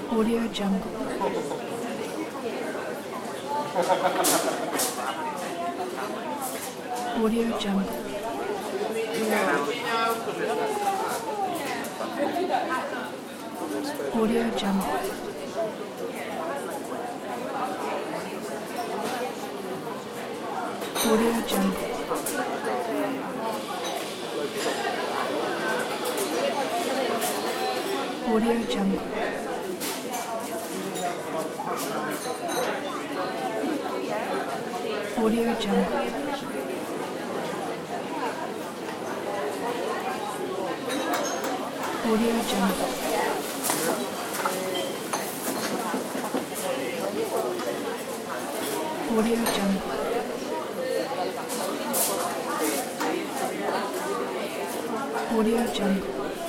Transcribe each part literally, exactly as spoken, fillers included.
Audio Jungle. Audio Jungle. Audio Jungle. Audio Jungle. Audio Jungle. Audio Jungle. Audio Jungle. Audio Jungle. Audio Jungle.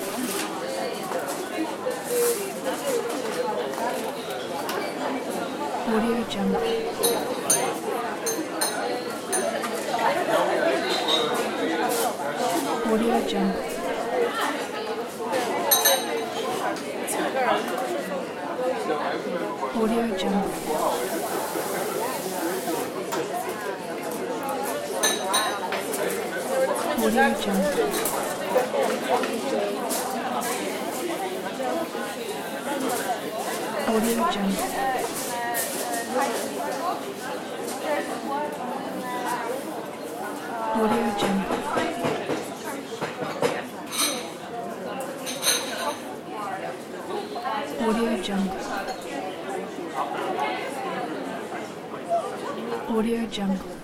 Audio Jungle. Audio Jungle. Audio Jungle. Audio Jungle. Audio Jungle. Audio Jungle. Audio Jungle. Audio Jungle.